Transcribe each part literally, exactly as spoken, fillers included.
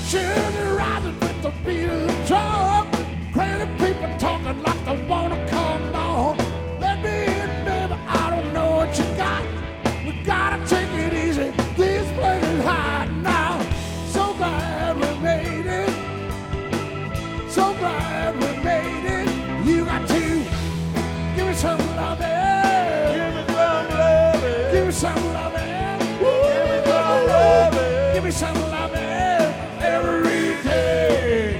temperatures are rising with the beat of the drum. Crazy people talking like they wanna come on. Let me in, baby, I don't know what you got. We gotta take it easy, this place is hot now. So glad we made it, so glad we made it. You got to give me some loving, give me some loving, give me some loving, give me some loving, give me some loving every day.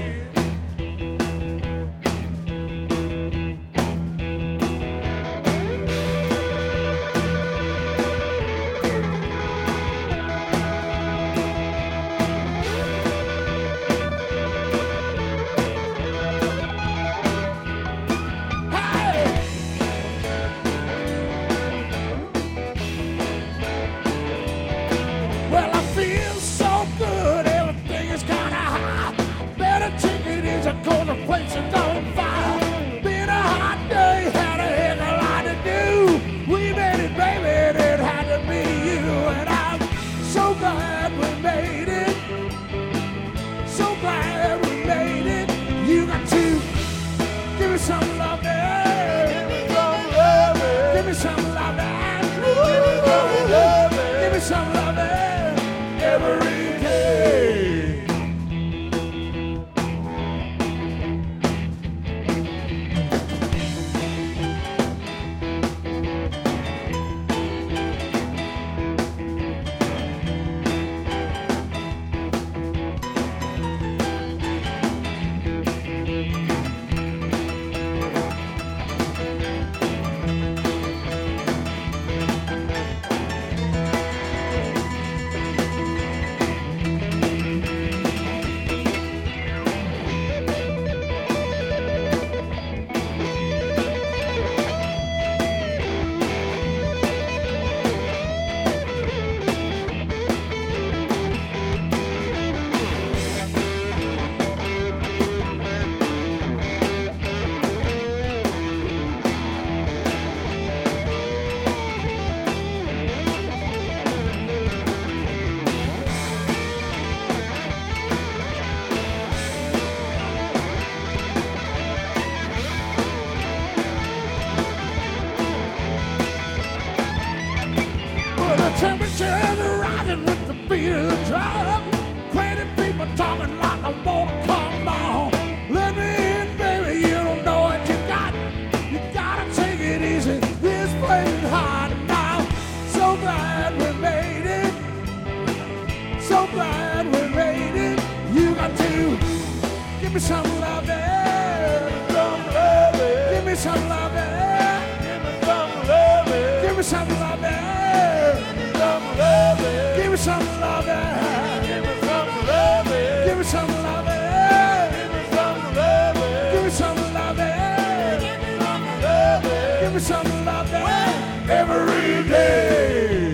Well, I feel so good, everything is kinda hot. Better take it easy, cause the place is on fire. Been a hot day, had a heck of a lot to do. We made it, baby, and it had to be you. And I'm so glad we made it, so glad we made it. You got to give me some love, give me some love, give me some love, give me some love every day. The temperatures are rising with the beat of the drum. Crazy people talking like I wanna come on. Let me in, baby, you don't know what you got. You gotta take it easy, this place is hot now. So glad we made it, so glad we made it. You got to give me some loving, some loving, give me some loving, give me some loving, give me some loving. Give me some loving, give me some loving, give me some loving, give me some loving, give me some loving every day.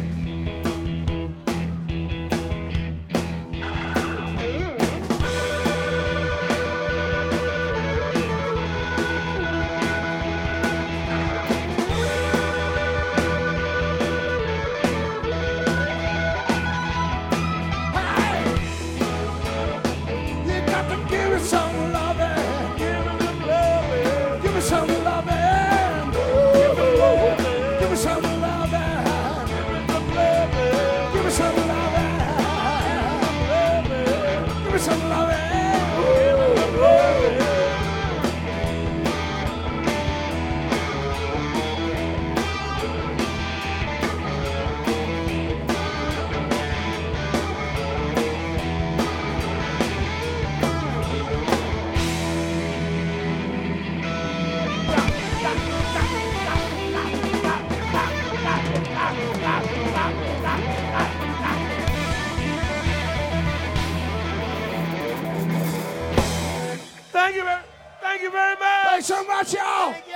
Give me some loving, give me some loving, give me some loving, give me some loving, give me some loving. Thank you very, thank you very much. Thanks so much, y'all.